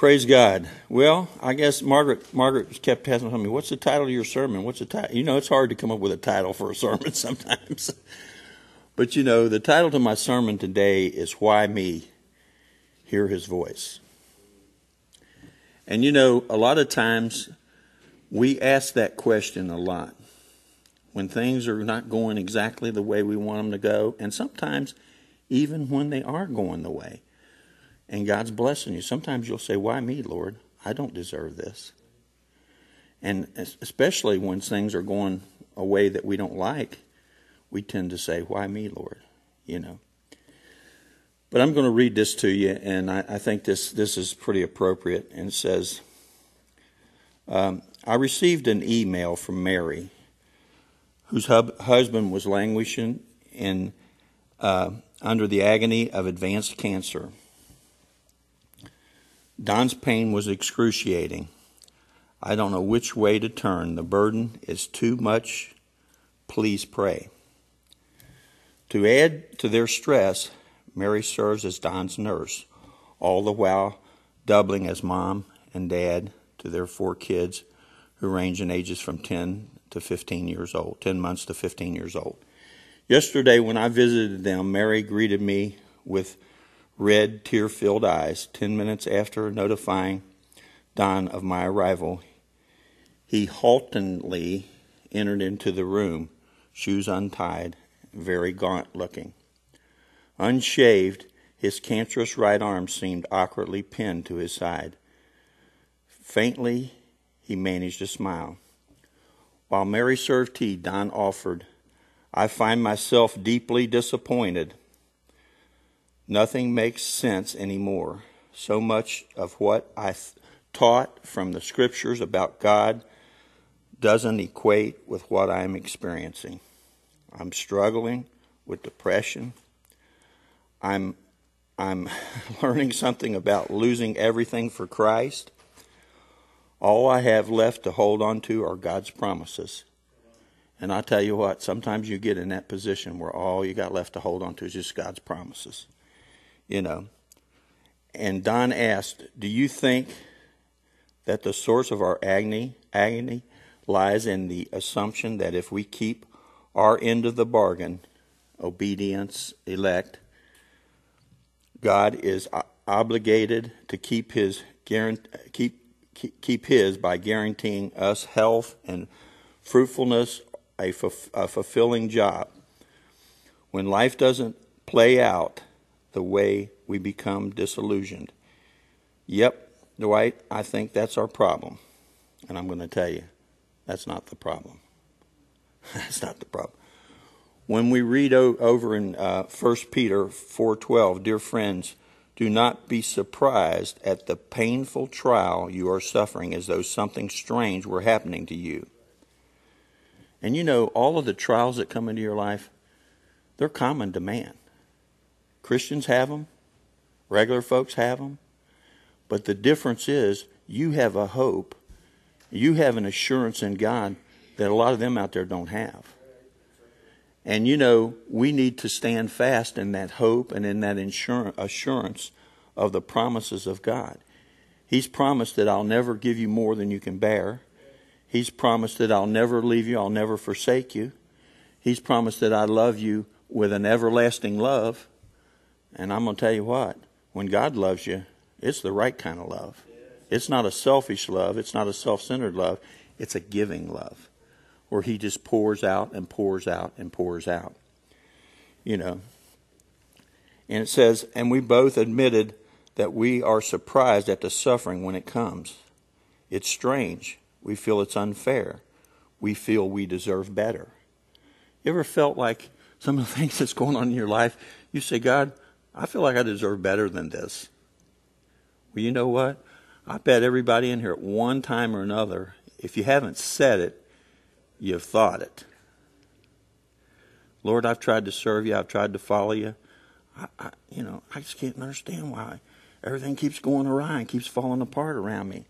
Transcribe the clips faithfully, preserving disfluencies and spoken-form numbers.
Praise God. Well, I guess Margaret Margaret kept asking me, what's the title of your sermon? What's the title? You know, it's hard to come up with a title for a sermon sometimes. But, you know, the title to my sermon today is Why Me? Hear His Voice. And, you know, a lot of times we ask that question a lot when things are not going exactly the way we want them to go, and sometimes even when they are going the way. And God's blessing you. Sometimes you'll say, why me, Lord? I don't deserve this. And especially when things are going a way that we don't like, we tend to say, why me, Lord? You know. But I'm going to read this to you, and I, I think this, this is pretty appropriate. And it says, um, I received an email from Mary, whose hub, husband was languishing in uh, under the agony of advanced cancer. Don's pain was excruciating. I don't know which way to turn. The burden is too much. Please pray. To add to their stress, Mary serves as Don's nurse, all the while doubling as mom and dad to their four kids who range in ages from ten to fifteen years old, ten months to fifteen years old. Yesterday when I visited them, Mary greeted me with red, tear-filled eyes. Ten minutes after notifying Don of my arrival, he haltingly entered into the room, shoes untied, very gaunt-looking. Unshaved, his cancerous right arm seemed awkwardly pinned to his side. Faintly, he managed a smile. While Mary served tea, Don offered, I find myself deeply disappointed. Nothing makes sense anymore. So much of what I th- taught from the scriptures about God doesn't equate with what I'm experiencing. I'm struggling with depression. I'm I'm learning something about losing everything for Christ. All I have left to hold on to are God's promises. And I tell you what, sometimes you get in that position where all you got left to hold on to is just God's promises. You know, and Don asked, do you think that the source of our agony, agony lies in the assumption that if we keep our end of the bargain, obedience, elect, God is obligated to keep his keep keep his by guaranteeing us health and fruitfulness, a, a fulfilling job. When life doesn't play out the way we become disillusioned. Yep, Dwight, I think that's our problem. And I'm going to tell you, that's not the problem. That's not the problem. When we read o- over in uh, First Peter four twelve, dear friends, do not be surprised at the painful trial you are suffering as though something strange were happening to you. And you know, all of the trials that come into your life, they're common to man. Christians have them. Regular folks have them. But the difference is you have a hope. You have an assurance in God that a lot of them out there don't have. And you know, we need to stand fast in that hope and in that assurance of the promises of God. He's promised that I'll never give you more than you can bear. He's promised that I'll never leave you, I'll never forsake you. He's promised that I love you with an everlasting love. And I'm going to tell you what, when God loves you, it's the right kind of love. It's not a selfish love. It's not a self-centered love. It's a giving love where he just pours out and pours out and pours out. You know. And it says, and we both admitted that we are surprised at the suffering when it comes. It's strange. We feel it's unfair. We feel we deserve better. You ever felt like some of the things that's going on in your life, you say, God, I feel like I deserve better than this. Well, you know what? I bet everybody in here at one time or another, if you haven't said it, you've thought it. Lord, I've tried to serve you. I've tried to follow you. I, I, you know, I just can't understand why everything keeps going awry and keeps falling apart around me.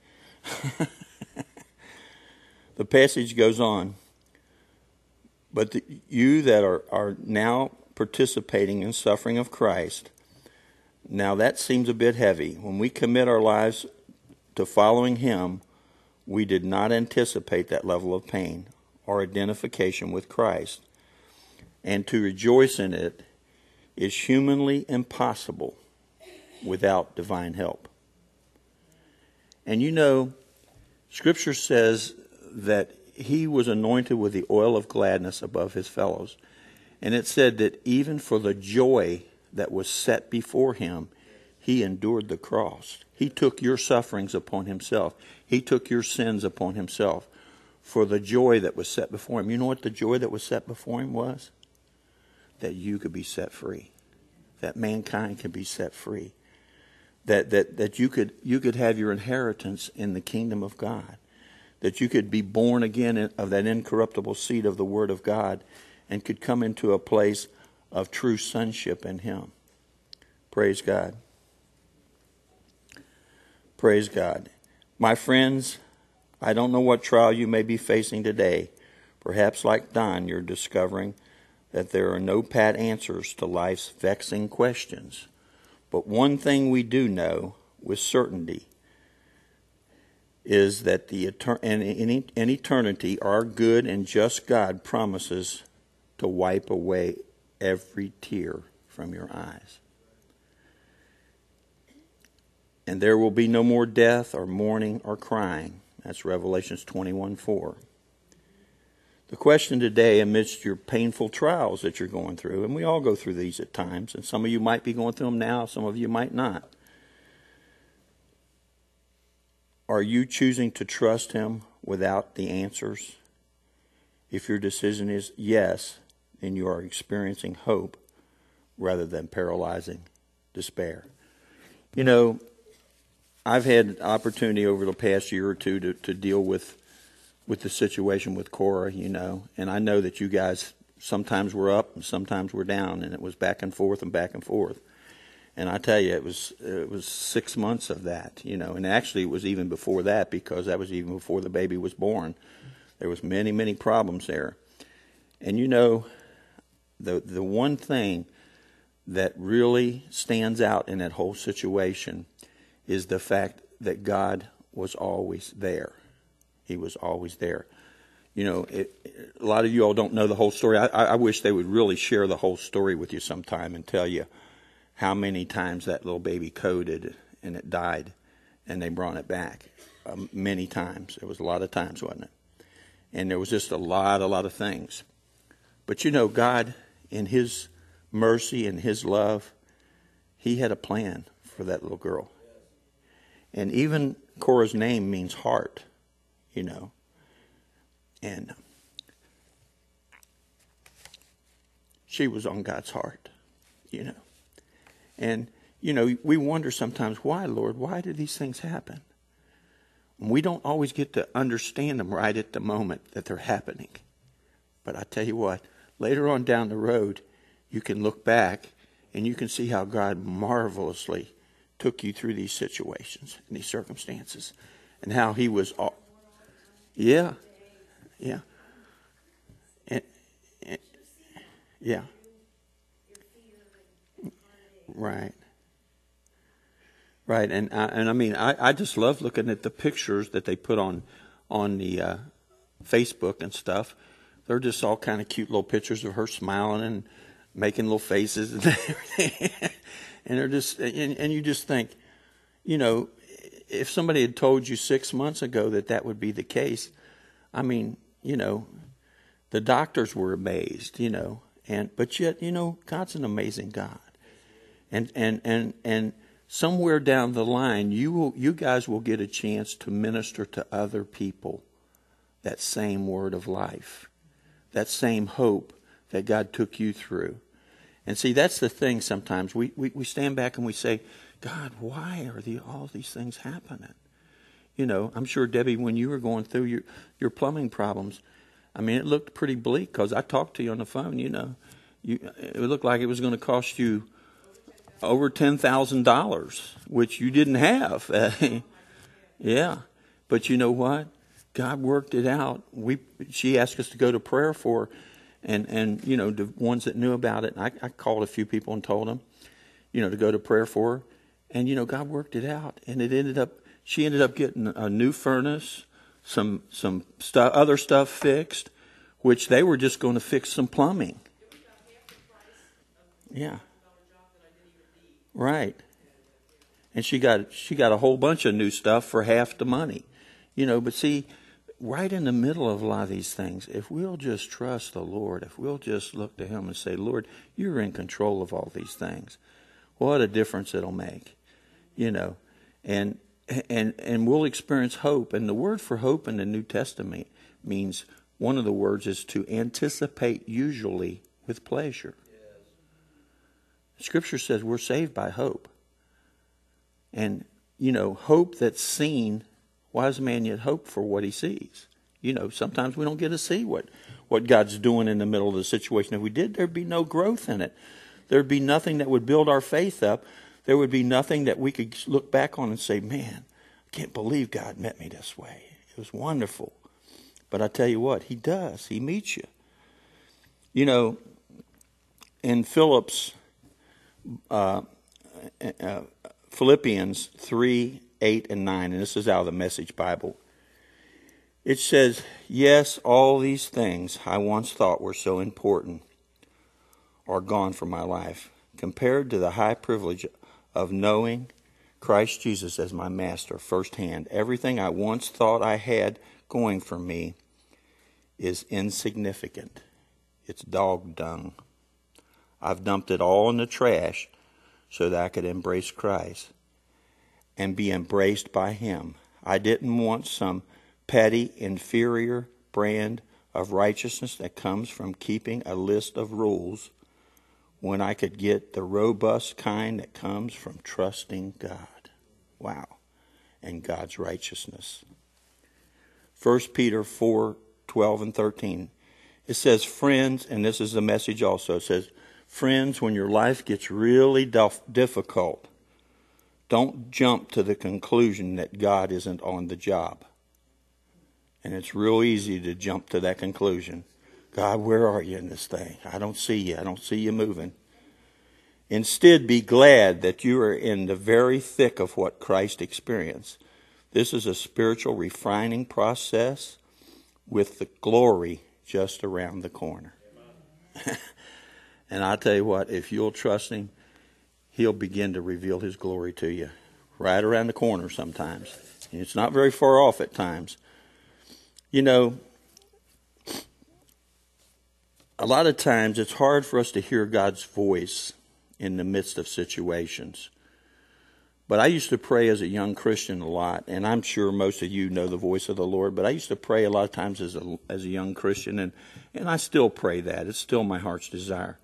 The passage goes on. But the, you that are, are now participating in suffering of Christ, now that seems a bit heavy. When we commit our lives to following him, we did not anticipate that level of pain or identification with Christ. And to rejoice in it is humanly impossible without divine help. And you know, Scripture says that he was anointed with the oil of gladness above his fellows. And it said that even for the joy that was set before him, he endured the cross. He took your sufferings upon himself. He took your sins upon himself for the joy that was set before him. You know what the joy that was set before him was? That you could be set free. That mankind could be set free. That that that you could you could have your inheritance in the kingdom of God. That you could be born again of that incorruptible seed of the Word of God and could come into a place of true sonship in him. Praise God. Praise God. My friends, I don't know what trial you may be facing today. Perhaps like Don, you're discovering that there are no pat answers to life's vexing questions. But one thing we do know with certainty is that the etern- in, in eternity, our good and just God promises to wipe away every tear from your eyes. And there will be no more death or mourning or crying. That's Revelation twenty-one four. The question today, amidst your painful trials that you're going through, and we all go through these at times, and some of you might be going through them now, some of you might not. Are you choosing to trust him without the answers? If your decision is yes, then you are experiencing hope rather than paralyzing despair. You know, I've had opportunity over the past year or two to, to deal with with the situation with Cora, you know, and I know that you guys sometimes were up and sometimes were down, and it was back and forth and back and forth. And I tell you, it was it was six months of that, you know, and actually it was even before that, because that was even before the baby was born. There was many, many problems there. And you know, the the one thing that really stands out in that whole situation is the fact that God was always there. He was always there. You know, it, a lot of you all don't know the whole story. I, I wish they would really share the whole story with you sometime and tell you how many times that little baby coded and it died and they brought it back. Um, many times. It was a lot of times, wasn't it? And there was just a lot, a lot of things. But you know, God, in his mercy and his love, he had a plan for that little girl. And even Cora's name means heart, you know. And she was on God's heart, you know. And, you know, we wonder sometimes, why, Lord, why do these things happen? And we don't always get to understand them right at the moment that they're happening. But I tell you what, later on down the road, you can look back and you can see how God marvelously took you through these situations and these circumstances, and how he was all, yeah, yeah, and, and, yeah, right, right, and I, and I mean, I, I just love looking at the pictures that they put on on the uh, Facebook and stuff. They're just all kind of cute little pictures of her smiling and making little faces and everything. And they're just, and, and you just think, you know, if somebody had told you six months ago that that would be the case, I mean, you know, the doctors were amazed, you know, and but yet, you know, God's an amazing God, and and and and somewhere down the line, you will, you guys will get a chance to minister to other people that same word of life, that same hope that God took you through. And see, that's the thing sometimes. We, we, we stand back and we say, God, why are the, all these things happening? You know, I'm sure, Debbie, when you were going through your, your plumbing problems, I mean, it looked pretty bleak, because I talked to you on the phone, you know. You, it looked like it was going to cost you over ten thousand dollars, which you didn't have. Yeah. But you know what? God worked it out. We She asked us to go to prayer for her. And, and you know, the ones that knew about it, I, I called a few people and told them, you know, to go to prayer for her. And, you know, God worked it out. And it ended up She ended up getting a new furnace, some some stu- other stuff fixed, which they were just going to fix some plumbing. Yeah. Right. And she got she got a whole bunch of new stuff for half the money. You know, but see, right in the middle of a lot of these things, if we'll just trust the Lord, if we'll just look to Him and say, Lord, you're in control of all these things, what a difference it'll make. You know, and and and we'll experience hope. And the word for hope in the New Testament means, one of the words is to anticipate, usually with pleasure. Yes. Scripture says we're saved by hope. And, you know, hope that's seen, why does a man yet hope for what he sees? You know, sometimes we don't get to see what, what God's doing in the middle of the situation. If we did, there'd be no growth in it. There'd be nothing that would build our faith up. There would be nothing that we could look back on and say, man, I can't believe God met me this way. It was wonderful. But I tell you what, He does. He meets you. You know, in Philip's, uh, uh, Philippians three, eight, and nine, and this is out of the Message Bible, it says, yes, all these things I once thought were so important are gone from my life, compared to the high privilege of knowing Christ Jesus as my master firsthand. Everything I once thought I had going for me is insignificant. It's dog dung. I've dumped it all in the trash so that I could embrace Christ and be embraced by Him. I didn't want some petty, inferior brand of righteousness that comes from keeping a list of rules, when I could get the robust kind that comes from trusting God. Wow. And God's righteousness. First Peter four, twelve and thirteen. It says, friends, and this is the message also, it says, friends, when your life gets really difficult, don't jump to the conclusion that God isn't on the job. And it's real easy to jump to that conclusion. God, where are you in this thing? I don't see you. I don't see you moving. Instead, be glad that you are in the very thick of what Christ experienced. This is a spiritual refining process with the glory just around the corner. And I tell you what, if you'll trust Him, He'll begin to reveal His glory to you right around the corner sometimes. And it's not very far off at times. You know, a lot of times it's hard for us to hear God's voice in the midst of situations. But I used to pray as a young Christian a lot, and I'm sure most of you know the voice of the Lord, but I used to pray a lot of times as a, as a young Christian, and, and I still pray that. It's still my heart's desire.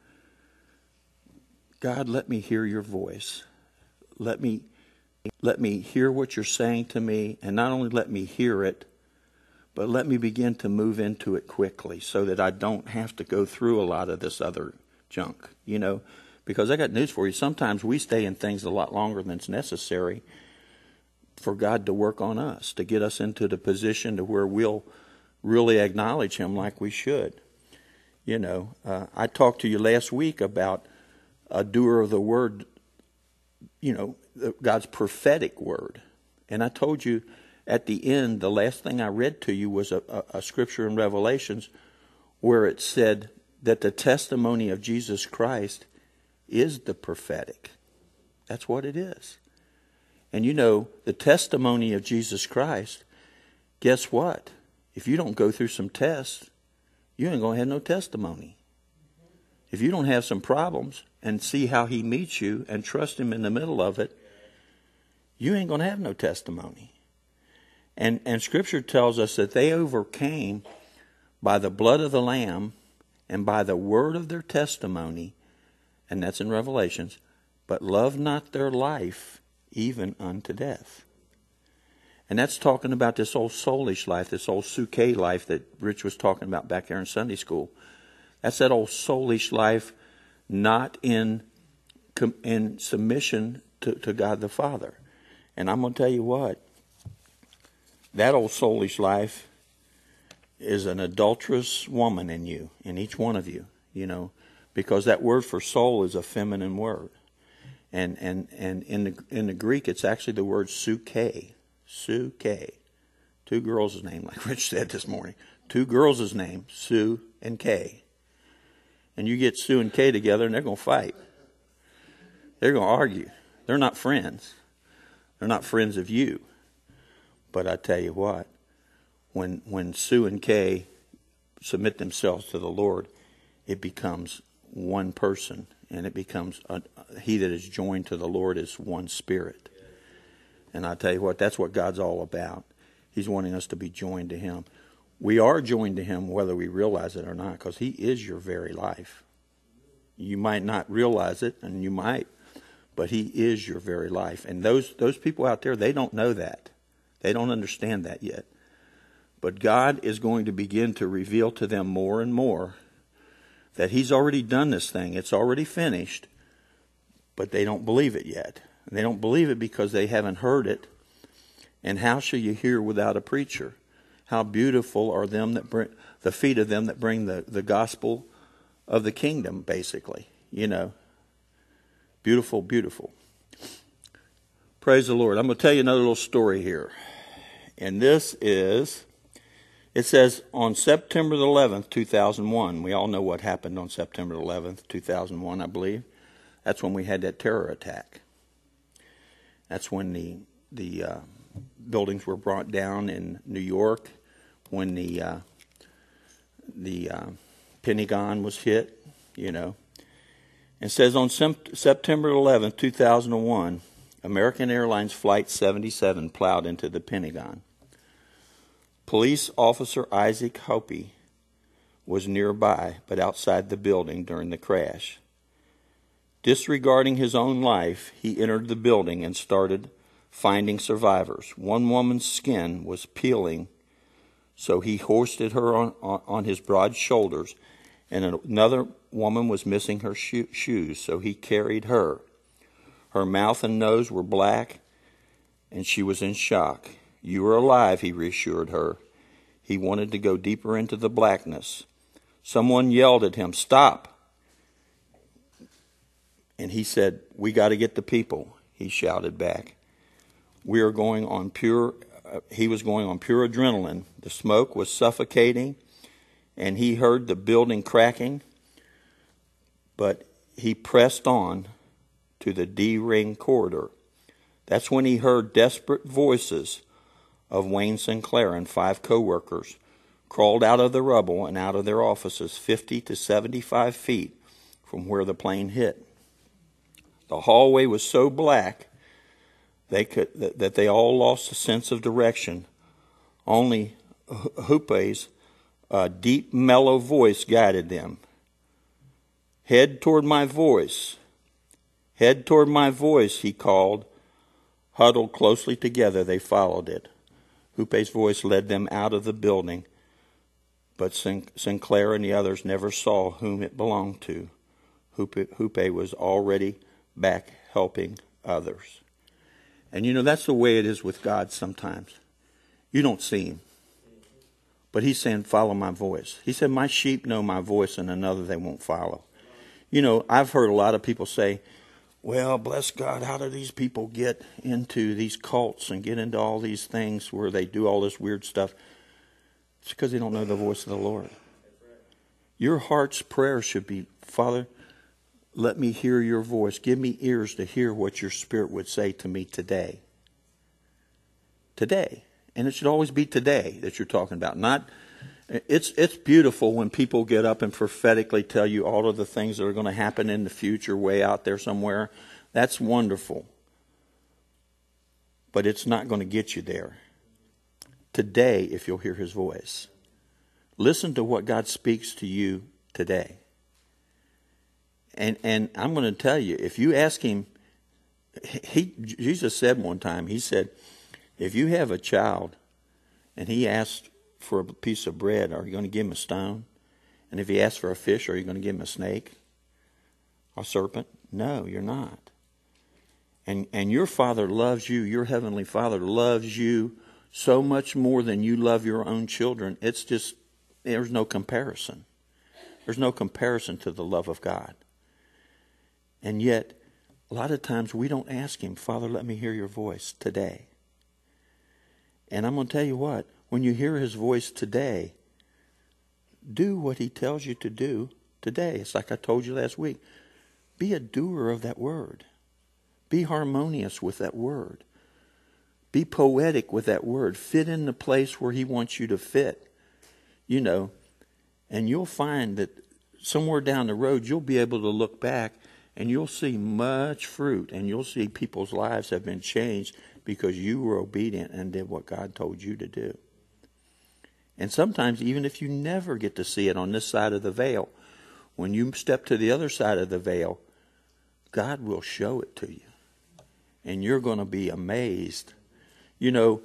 God, let me hear your voice. Let me, let me hear what you're saying to me, and not only let me hear it, but let me begin to move into it quickly so that I don't have to go through a lot of this other junk, you know. Because I got news for you. Sometimes we stay in things a lot longer than it's necessary for God to work on us, to get us into the position to where we'll really acknowledge Him like we should. You know, uh, I talked to you last week about a doer of the word, you know, God's prophetic word. And I told you at the end, the last thing I read to you was a, a, a scripture in Revelations where it said that the testimony of Jesus Christ is the prophetic. That's what it is. And you know, the testimony of Jesus Christ, guess what? If you don't go through some tests, you ain't going to have no testimony. If you don't have some problems and see how He meets you and trust Him in the middle of it, you ain't going to have no testimony. And, and Scripture tells us that they overcame by the blood of the Lamb and by the word of their testimony. And that's in Revelations. But love not their life even unto death. And that's talking about this old soulish life, this old suke life that Rich was talking about back there in Sunday school. That's that old soulish life, not in in submission to, to God the Father. And I'm going to tell you what, that old soulish life is an adulterous woman in you, in each one of you, you know. Because that word for soul is a feminine word. And and, and in the in the Greek it's actually the word suke. Sue K. Two girls' name, like Rich said this morning. Two girls' name, Sue and Kay. And you get Sue and Kay together and they're going to fight. They're going to argue. They're not friends. They're not friends of you. But I tell you what, when when Sue and Kay submit themselves to the Lord, it becomes one person. And it becomes, a, he that is joined to the Lord is one spirit. And I tell you what, that's what God's all about. He's wanting us to be joined to him. We are joined to him whether we realize it or not, because he is your very life. You might not realize it, and you might, but he is your very life. And those those people out there, they don't know that. They don't understand that yet. But God is going to begin to reveal to them more and more that he's already done this thing. It's already finished, but they don't believe it yet. They don't believe it because they haven't heard it. And how shall you hear without a preacher? How beautiful are them that bring the feet of them that bring the, the gospel of the kingdom, basically. You know. Beautiful, beautiful. Praise the Lord. I'm going to tell you another little story here. And this is, it says on September the eleventh, two thousand one. We all know what happened on September the eleventh, two thousand one, I believe. That's when we had that terror attack. That's when the the uh, buildings were brought down in New York, when the uh, the uh, Pentagon was hit, you know. It says on September eleventh, two thousand one, American Airlines Flight seventy-seven plowed into the Pentagon. Police officer Isaac Hoppe was nearby, but outside the building during the crash. Disregarding his own life, he entered the building and started finding survivors. One woman's skin was peeling, so he hoisted her on, on, on his broad shoulders, and another woman was missing her sho- shoes, so he carried her. Her mouth and nose were black, and she was in shock. "You are alive," he reassured her. He wanted to go deeper into the blackness. Someone yelled at him, "Stop!" And he said, "We got to get the people," he shouted back. We are going on pure, uh, he was going on pure adrenaline. The smoke was suffocating, and he heard the building cracking, but he pressed on to the D-ring corridor. That's when he heard desperate voices of Wayne Sinclair and five co-workers crawled out of the rubble and out of their offices fifty to seventy-five feet from where the plane hit. The hallway was so black they could that, that they all lost a sense of direction. Only Huppe's uh, deep, mellow voice guided them. "Head toward my voice. Head toward my voice," he called. Huddled closely together, they followed it. Huppe's voice led them out of the building, but Sinclair and the others never saw whom it belonged to. Huppe was already back helping others. And you know, that's the way it is with God sometimes. You don't see him, but he's saying, "Follow my voice." He said, "My sheep know my voice, and another they won't follow." You know, I've heard a lot of people say, "Well, bless God, how do these people get into these cults and get into all these things where they do all this weird stuff?" It's because they don't know the voice of the Lord. Your heart's prayer should be, "Father, let me hear your voice. Give me ears to hear what your Spirit would say to me today." Today. And it should always be today that you're talking about. Not, it's it's beautiful when people get up and prophetically tell you all of the things that are going to happen in the future way out there somewhere. That's wonderful. But it's not going to get you there. Today, if you'll hear his voice. Listen to what God speaks to you today. And and I'm going to tell you, if you ask him, he Jesus said one time, he said, if you have a child and he asks for a piece of bread, are you going to give him a stone? And if he asks for a fish, are you going to give him a snake? A serpent? No, you're not. And and your Father loves you. Your Heavenly Father loves you so much more than you love your own children. It's just, there's no comparison. There's no comparison to the love of God. And yet, a lot of times we don't ask him, "Father, let me hear your voice today." And I'm going to tell you what, when you hear his voice today, do what he tells you to do today. It's like I told you last week. Be a doer of that word. Be harmonious with that word. Be poetic with that word. Fit in the place where he wants you to fit. You know, and you'll find that somewhere down the road, you'll be able to look back and you'll see much fruit, and you'll see people's lives have been changed because you were obedient and did what God told you to do. And sometimes, even if you never get to see it on this side of the veil, when you step to the other side of the veil, God will show it to you. And you're going to be amazed. You know,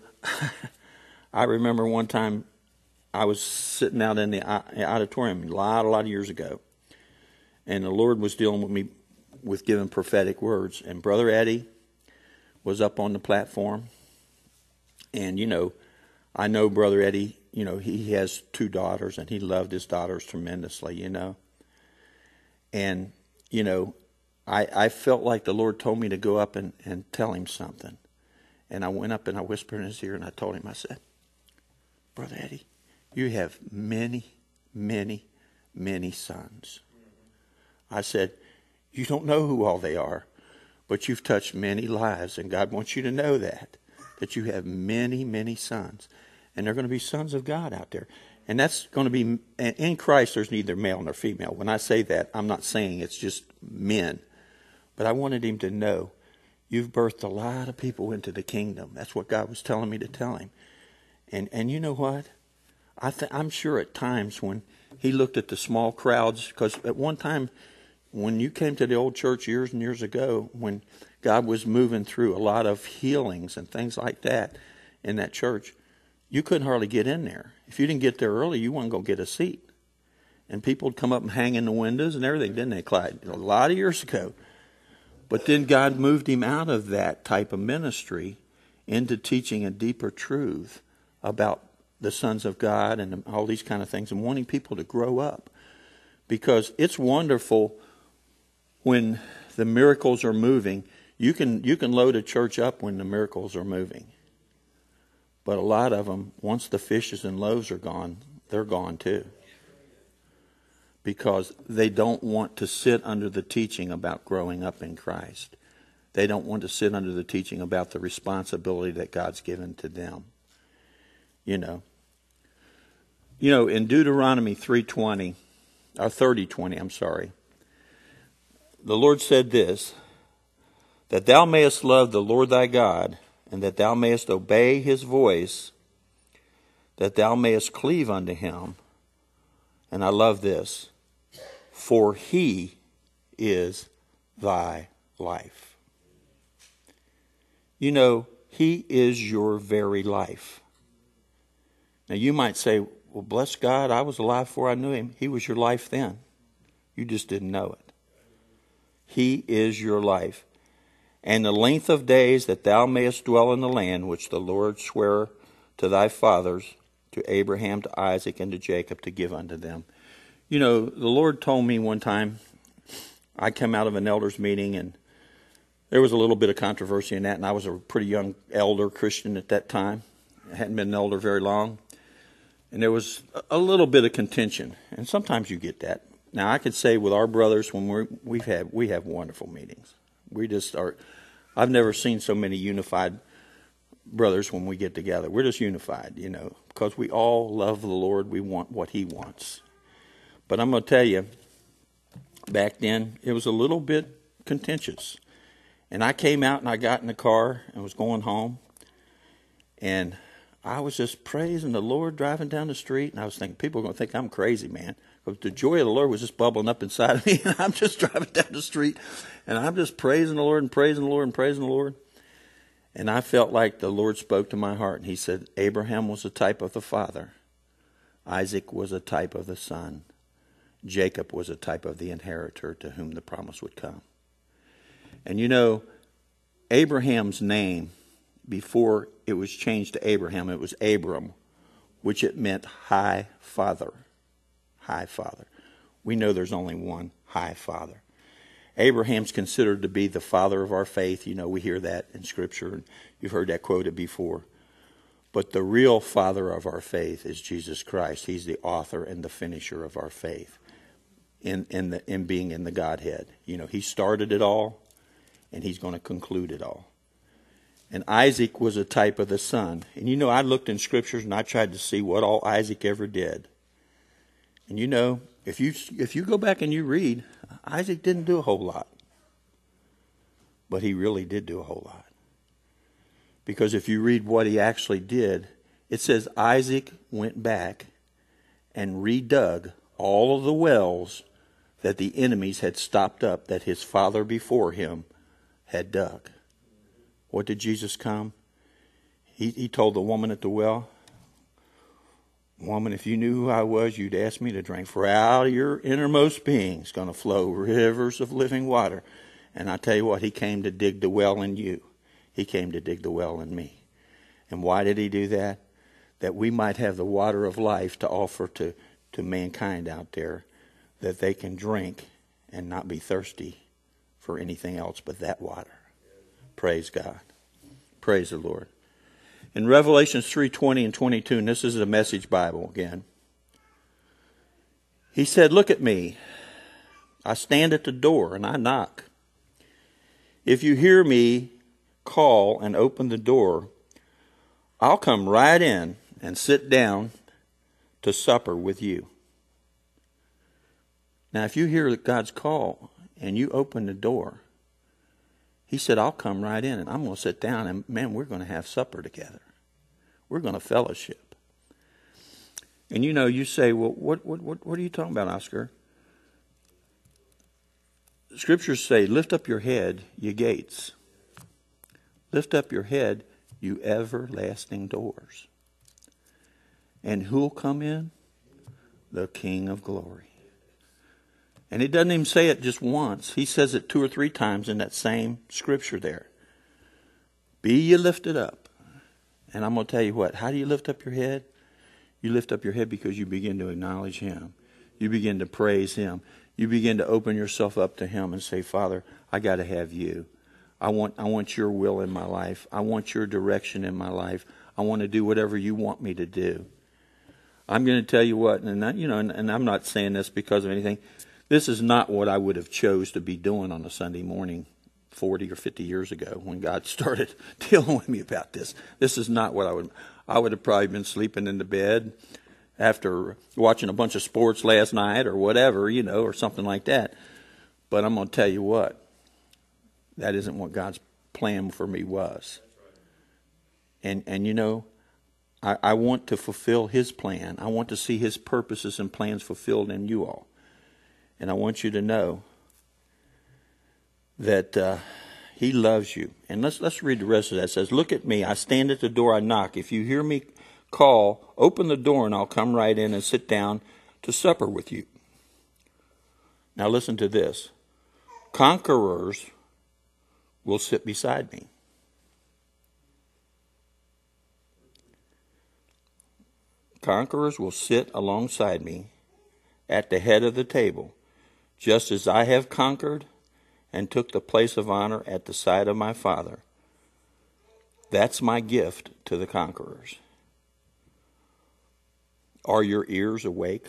I remember one time I was sitting out in the auditorium a lot, a lot of years ago. And the Lord was dealing with me with giving prophetic words. And Brother Eddie was up on the platform. And, you know, I know Brother Eddie, you know, he has two daughters, and he loved his daughters tremendously, you know. And, you know, I, I felt like the Lord told me to go up and, and tell him something. And I went up and I whispered in his ear and I told him, I said, Brother Eddie, you have many, many, many sons. I said, you don't know who all they are, but you've touched many lives, and God wants you to know that, that you have many, many sons. And they're going to be sons of God out there. And that's going to be, in Christ, there's neither male nor female. When I say that, I'm not saying it's just men. But I wanted him to know, you've birthed a lot of people into the kingdom. That's what God was telling me to tell him. And and you know what? I th- I'm sure at times when he looked at the small crowds, because at one time, when you came to the old church years and years ago, when God was moving through a lot of healings and things like that in that church, you couldn't hardly get in there. If you didn't get there early, you wouldn't go get a seat. And people would come up and hang in the windows and everything, didn't they, Clyde? A lot of years ago. But then God moved him out of that type of ministry into teaching a deeper truth about the sons of God and all these kind of things, and wanting people to grow up. Because it's wonderful when the miracles are moving. You can you can load a church up when the miracles are moving. But a lot of them, once the fishes and loaves are gone, they're gone too. Because they don't want to sit under the teaching about growing up in Christ. They don't want to sit under the teaching about the responsibility that God's given to them. You know. You know, in Deuteronomy three twenty, or thirty twenty, I'm sorry, the Lord said this, that thou mayest love the Lord thy God, and that thou mayest obey his voice, that thou mayest cleave unto him. And I love this, for he is thy life. You know, he is your very life. Now you might say, well, bless God, I was alive before I knew him. He was your life then. You just didn't know it. He is your life. And the length of days that thou mayest dwell in the land which the Lord sware to thy fathers, to Abraham, to Isaac, and to Jacob, to give unto them. You know, the Lord told me one time, I came out of an elders meeting, and there was a little bit of controversy in that, and I was a pretty young elder Christian at that time. I hadn't been an elder very long. And there was a little bit of contention, and sometimes you get that. Now, I could say with our brothers, when we're, we've had we have wonderful meetings. We just are. I've never seen so many unified brothers when we get together. We're just unified, you know, because we all love the Lord. We want what He wants. But I'm going to tell you, back then it was a little bit contentious, and I came out and I got in the car and was going home, and I was just praising the Lord driving down the street, and I was thinking, people are going to think I'm crazy, man. But the joy of the Lord was just bubbling up inside of me, and I'm just driving down the street, and I'm just praising the Lord and praising the Lord and praising the Lord. And I felt like the Lord spoke to my heart, and He said, Abraham was a type of the father. Isaac was a type of the son. Jacob was a type of the inheritor to whom the promise would come. And you know, Abraham's name, before it was changed to Abraham, it was Abram, which it meant high father. High father. We know there's only one high father. Abraham's considered to be the father of our faith. You know, we hear that in Scripture, and you've heard that quoted before. But the real father of our faith is Jesus Christ. He's the author and the finisher of our faith in, in, the, in being in the Godhead. You know, he started it all, and he's going to conclude it all. And Isaac was a type of the son. And you know, I looked in scriptures and I tried to see what all Isaac ever did. And you know, if you if you go back and you read, Isaac didn't do a whole lot. But he really did do a whole lot. Because if you read what he actually did, it says Isaac went back and redug all of the wells that the enemies had stopped up, that his father before him had dug. What did Jesus come? He, he told the woman at the well, "Woman, if you knew who I was, you'd ask me to drink. For out of your innermost being is going to flow rivers of living water." And I tell you what, he came to dig the well in you. He came to dig the well in me. And why did he do that? That we might have the water of life to offer to, to mankind out there, that they can drink and not be thirsty for anything else but that water. Praise God. Praise the Lord. In Revelations three twenty and twenty-two, and this is a Message Bible again, he said, "Look at me. I stand at the door and I knock. If you hear me call and open the door, I'll come right in and sit down to supper with you." Now, if you hear God's call and you open the door, he said, I'll come right in and I'm going to sit down and, man, we're going to have supper together. We're going to fellowship. And you know, you say, well, what, what, what, what are you talking about, Oscar? Scriptures say, lift up your head, ye gates. Lift up your head, you everlasting doors. And who'll come in? The King of glory. And he doesn't even say it just once. He says it two or three times in that same scripture there. Be ye lifted up. And I'm going to tell you what, how do you lift up your head? You lift up your head because you begin to acknowledge him. You begin to praise him. You begin to open yourself up to him and say, Father, I got to have you. I want, I want your will in my life. I want your direction in my life. I want to do whatever you want me to do. I'm going to tell you what, and that, you know, and, and I'm not saying this because of anything. This is not what I would have chose to be doing on a Sunday morning forty or fifty years ago when God started dealing with me about this. This is not what I would, I would have probably been sleeping in the bed after watching a bunch of sports last night or whatever, you know, or something like that. But I'm going to tell you what, that isn't what God's plan for me was. And, and you know, I, I want to fulfill his plan. I want to see his purposes and plans fulfilled in you all. And I want you to know that uh, he loves you. And let's let's read the rest of that. It says, look at me. I stand at the door. I knock. If you hear me call, open the door and I'll come right in and sit down to supper with you. Now listen to this. Conquerors will sit beside me. Conquerors will sit alongside me at the head of the table, just as I have conquered and took the place of honor at the side of my Father. That's my gift to the conquerors. Are your ears awake?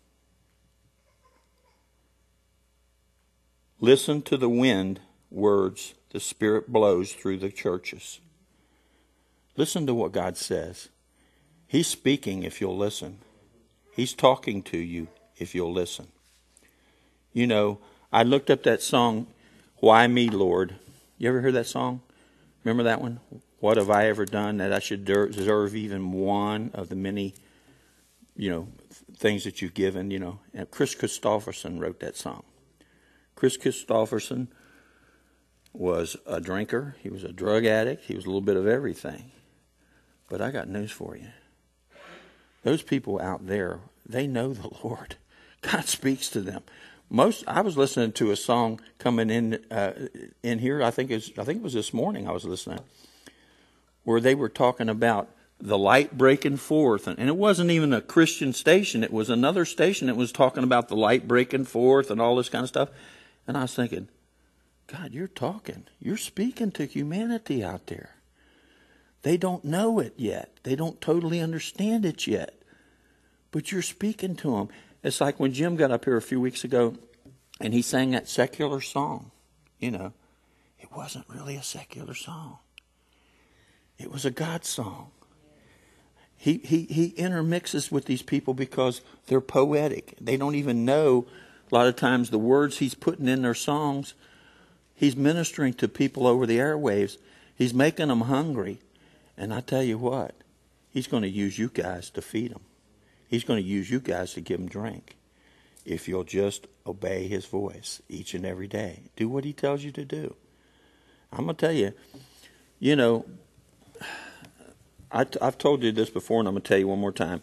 Listen to the wind words the Spirit blows through the churches. Listen to what God says. He's speaking if you'll listen. He's talking to you if you'll listen. You know, I looked up that song, Why Me, Lord? You ever heard that song? Remember that one? What have I ever done that I should deserve even one of the many, you know, things that you've given, you know? And Chris Christopherson wrote that song. Chris Christopherson was a drinker. He was a drug addict. He was a little bit of everything. But I got news for you. Those people out there, they know the Lord. God speaks to them. Most I was listening to a song coming in uh, in here. I think it's I think it was this morning I was listening, where they were talking about the light breaking forth, and, and it wasn't even a Christian station. It was another station that was talking about the light breaking forth and all this kind of stuff. And I was thinking, God, you're talking, you're speaking to humanity out there. They don't know it yet. They don't totally understand it yet. But you're speaking to them. It's like when Jim got up here a few weeks ago and he sang that secular song. You know, it wasn't really a secular song. It was a God song. He, he, he intermixes with these people because they're poetic. They don't even know a lot of times the words he's putting in their songs. He's ministering to people over the airwaves. He's making them hungry. And I tell you what, he's going to use you guys to feed them. He's going to use you guys to give them drink. If you'll just obey his voice each and every day. Do what he tells you to do. I'm going to tell you, you know, I, I've told you this before, and I'm going to tell you one more time.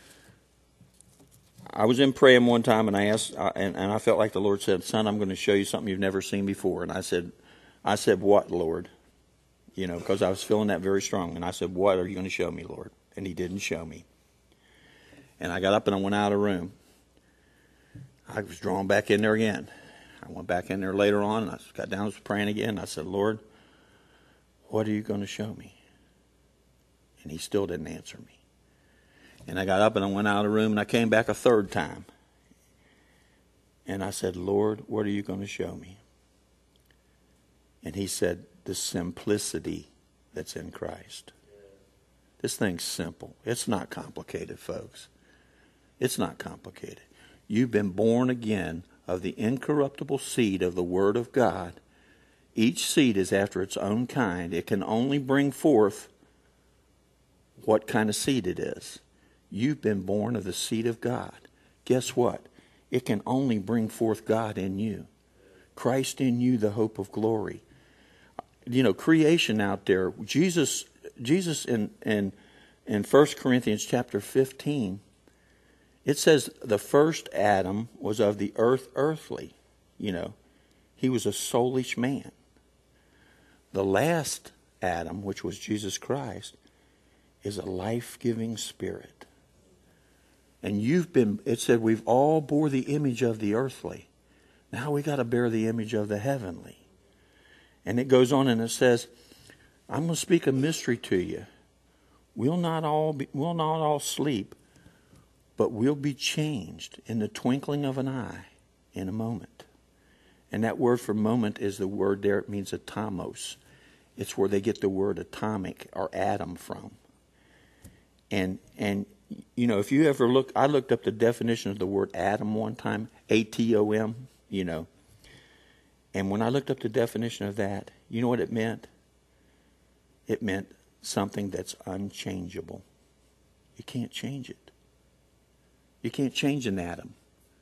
I was in praying one time, and I asked, uh, and, and I felt like the Lord said, "Son, I'm going to show you something you've never seen before." And I said, "I said what, Lord?" You know, because I was feeling that very strong. And I said, "What are you going to show me, Lord?" And he didn't show me. And I got up and I went out of the room. I was drawn back in there again. I went back in there later on, and I got down and was praying again. And I said, "Lord, what are you going to show me?" And he still didn't answer me. And I got up and I went out of the room, and I came back a third time. And I said, "Lord, what are you going to show me?" And he said, "The simplicity that's in Christ." This thing's simple. It's not complicated, folks. It's not complicated. You've been born again of the incorruptible seed of the Word of God. Each seed is after its own kind. It can only bring forth what kind of seed it is. You've been born of the seed of God. Guess what? It can only bring forth God in you. Christ in you, the hope of glory. You know, creation out there, Jesus Jesus in in in First Corinthians chapter fifteen, it says the first Adam was of the earth earthly. You know, he was a soulish man. The last Adam, which was Jesus Christ, is a life-giving spirit. And you've been, it said we've all bore the image of the earthly. Now we got to bear the image of the heavenly. And it goes on and it says, I'm going to speak a mystery to you. We'll not all be, we'll not all sleep, but we'll be changed in the twinkling of an eye in a moment. And that word for moment is the word there. It means atomos. It's where they get the word atomic or atom from. And, and you know, if you ever look, I looked up the definition of the word atom one time, A T O M, you know. And when I looked up the definition of that, you know what it meant? It meant something that's unchangeable. You can't change it. You can't change an atom.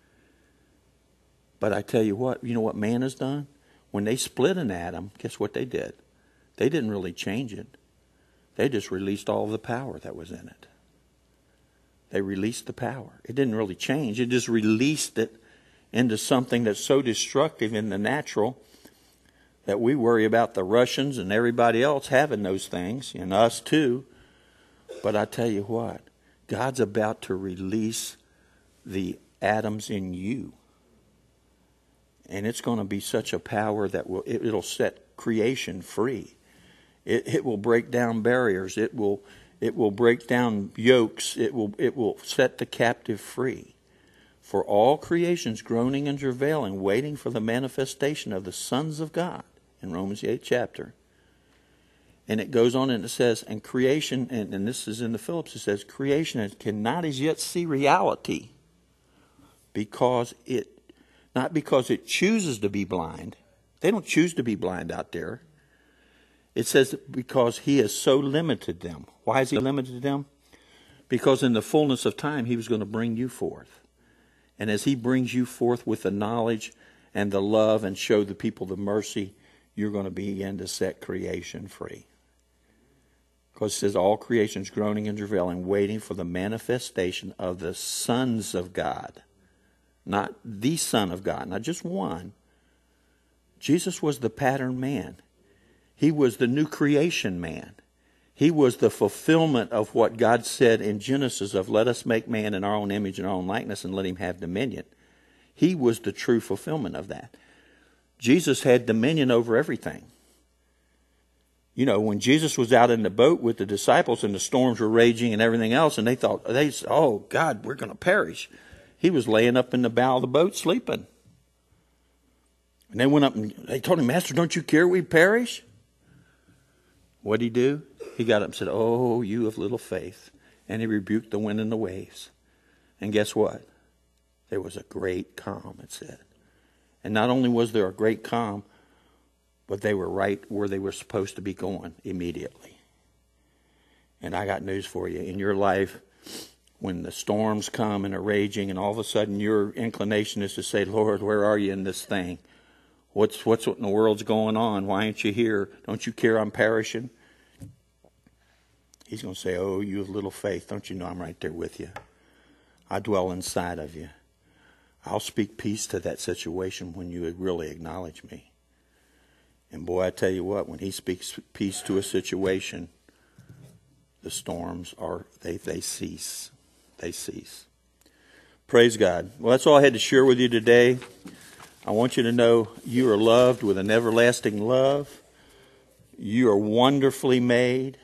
But I tell you what, you know what man has done? When they split an atom, guess what they did? They didn't really change it. They just released all the power that was in it. They released the power. It didn't really change. It just released it into something that's so destructive in the natural that we worry about the Russians and everybody else having those things, and us too. But I tell you what, God's about to release the atoms in you. And it's going to be such a power that will it, it'll set creation free. It, it will break down barriers. It will it will break down yokes. It will it will set the captive free. For all creation's groaning and travailing, waiting for the manifestation of the sons of God in Romans the eighth chapter. And it goes on and it says, and creation, and, and this is in the Phillips, it says, creation cannot as yet see reality because it, not because it chooses to be blind. They don't choose to be blind out there. It says because he has so limited them. Why has he limited them? Because in the fullness of time, he was going to bring you forth. And as he brings you forth with the knowledge and the love and show the people the mercy, you're going to begin to set creation free. Because it says all creation's groaning and travailing, waiting for the manifestation of the sons of God. Not the Son of God, not just one. Jesus was the pattern man. He was the new creation man. He was the fulfillment of what God said in Genesis of let us make man in our own image and our own likeness and let him have dominion. He was the true fulfillment of that. Jesus had dominion over everything. You know, when Jesus was out in the boat with the disciples and the storms were raging and everything else, and they thought, they said, oh, God, we're going to perish. He was laying up in the bow of the boat sleeping. And they went up and they told him, Master, don't you care we perish? What did he do? He got up and said, oh, you of little faith. And he rebuked the wind and the waves. And guess what? There was a great calm, it said. And not only was there a great calm, but they were right where they were supposed to be going immediately. And I got news for you. In your life, when the storms come and are raging, and all of a sudden your inclination is to say, Lord, where are you in this thing? What's what's what in the world's going on? Why aren't you here? Don't you care I'm perishing? He's going to say, oh, you have little faith. Don't you know I'm right there with you? I dwell inside of you. I'll speak peace to that situation when you really acknowledge me. And boy, I tell you what, when he speaks peace to a situation, the storms are, they, they cease. They cease. Praise God. Well, that's all I had to share with you today. I want you to know you are loved with an everlasting love. You are wonderfully made.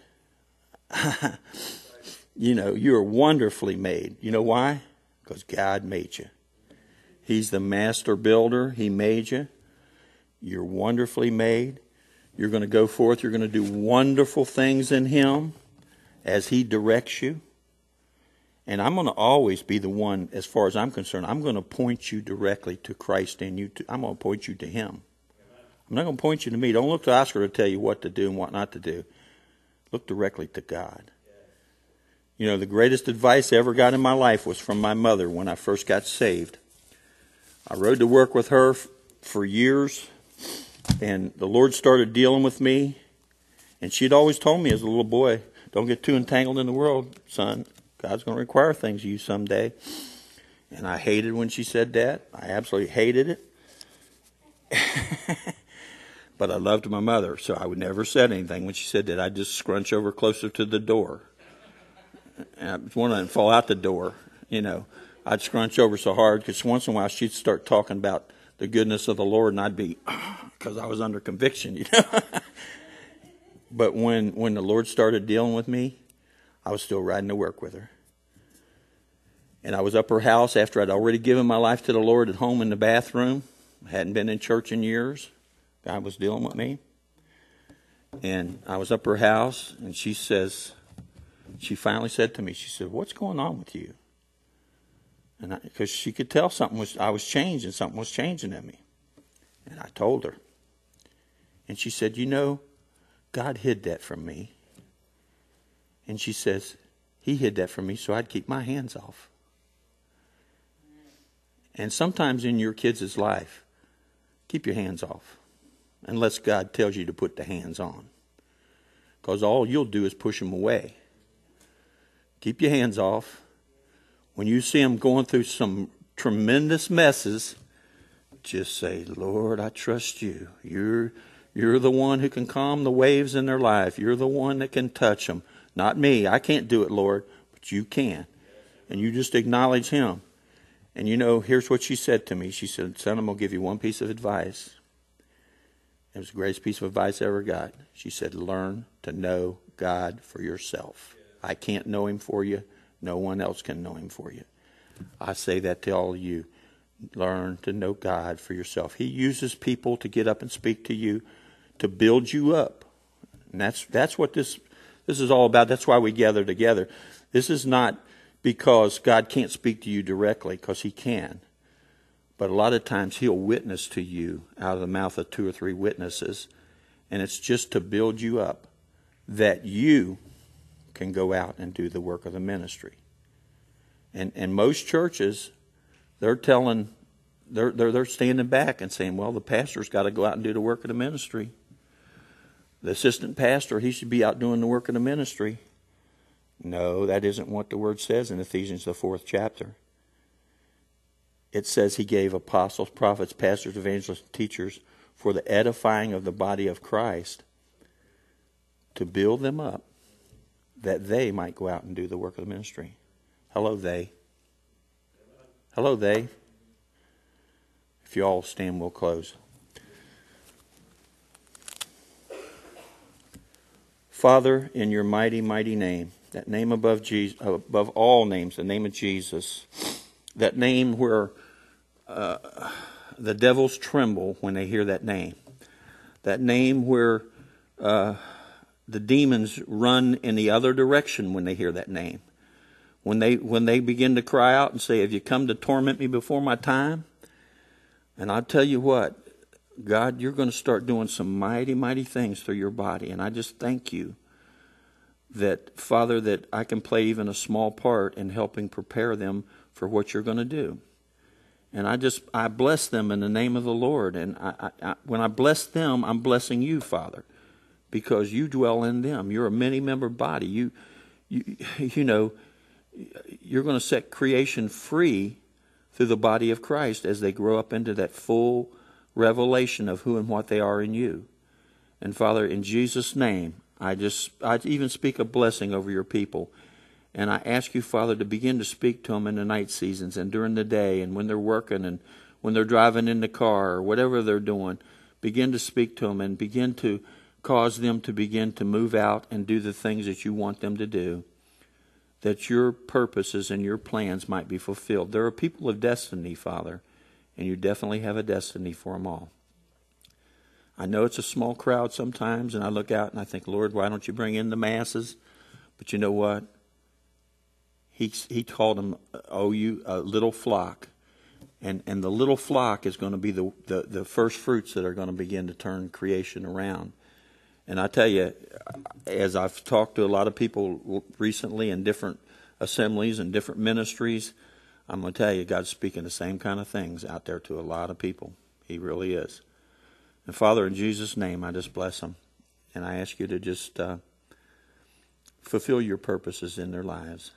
You know, you are wonderfully made. You know why? Because God made you. He's the master builder. He made you. You're wonderfully made. You're going to go forth. You're going to do wonderful things in Him as He directs you. And I'm going to always be the one, as far as I'm concerned, I'm going to point you directly to Christ in you. I'm going to point you to Him. I'm not going to point you to me. Don't look to Oscar to tell you what to do and what not to do. Look directly to God. You know, the greatest advice I ever got in my life was from my mother when I first got saved. I rode to work with her f- for years, and the Lord started dealing with me. And she'd always told me as a little boy, don't get too entangled in the world, son. God's going to require things of you someday. And I hated when she said that. I absolutely hated it. But I loved my mother, so I would never said anything when she said that. I'd just scrunch over closer to the door. And I was wanting to fall out the door, you know. I'd scrunch over so hard because once in a while she'd start talking about the goodness of the Lord, and I'd be, because I was under conviction, you know. But when, when the Lord started dealing with me, I was still riding to work with her. And I was up her house after I'd already given my life to the Lord at home in the bathroom. I hadn't been in church in years. God was dealing with me. And I was up her house, and she says, she finally said to me, she said, what's going on with you? And because she could tell something was, I was changing, something was changing in me. And I told her. And she said, you know, God hid that from me. And she says, He hid that from me so I'd keep my hands off. And sometimes in your kids' life, keep your hands off. Unless God tells you to put the hands on. Because all you'll do is push them away. Keep your hands off. When you see them going through some tremendous messes, just say, Lord, I trust you. You're, you're the one who can calm the waves in their life. You're the one that can touch them. Not me. I can't do it, Lord, but you can. And you just acknowledge Him. And you know, here's what she said to me. She said, son, I'm going to give you one piece of advice. It was the greatest piece of advice I ever got. She said, learn to know God for yourself. I can't know Him for you. No one else can know Him for you. I say that to all of you. Learn to know God for yourself. He uses people to get up and speak to you, to build you up. And that's that's what this this is all about. That's why we gather together. This is not because God can't speak to you directly, because He can. But a lot of times He'll witness to you out of the mouth of two or three witnesses. And it's just to build you up that you can go out and do the work of the ministry. And and most churches, they're telling, they're they're they're standing back and saying, well, the pastor's got to go out and do the work of the ministry. The assistant pastor, he should be out doing the work of the ministry. No, that isn't what the word says in Ephesians, the fourth chapter. It says He gave apostles, prophets, pastors, evangelists, teachers for the edifying of the body of Christ, to build them up, that they might go out and do the work of the ministry. Hello, they. Hello, they. If you all stand, we'll close. Father, in your mighty, mighty name, that name above Jesus, above all names, the name of Jesus, that name where uh, the devils tremble when they hear that name, that name where uh, the demons run in the other direction when they hear that name, when they when they begin to cry out and say, "Have you come to torment me before my time?" And I'll tell you what, God, you're going to start doing some mighty, mighty things through your body. And I just thank you that, Father, that I can play even a small part in helping prepare them for what you're going to do. And I just, I bless them in the name of the Lord. And I, I, I, when I bless them, I'm blessing you, Father, because you dwell in them. You're a many-member body. You, you, you know, you're going to set creation free through the body of Christ as they grow up into that full revelation of who and what they are in you. And Father, in Jesus' name, I just, I even speak a blessing over your people. And I ask you, Father, to begin to speak to them in the night seasons and during the day and when they're working and when they're driving in the car or whatever they're doing. Begin to speak to them and begin to cause them to begin to move out and do the things that you want them to do, that your purposes and your plans might be fulfilled. There are people of destiny, Father, and you definitely have a destiny for them all. I know it's a small crowd sometimes, and I look out and I think, Lord, why don't you bring in the masses? But you know what? He he called them, oh, you a little flock. And and the little flock is going to be the, the, the first fruits that are going to begin to turn creation around. And I tell you, as I've talked to a lot of people recently in different assemblies and different ministries, I'm going to tell you, God's speaking the same kind of things out there to a lot of people. He really is. And Father, in Jesus' name, I just bless them. And I ask you to just uh, fulfill your purposes in their lives.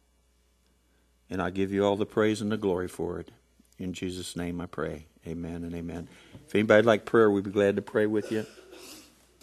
And I give you all the praise and the glory for it. In Jesus' name I pray. Amen and amen. If anybody'd like prayer, we'd be glad to pray with you.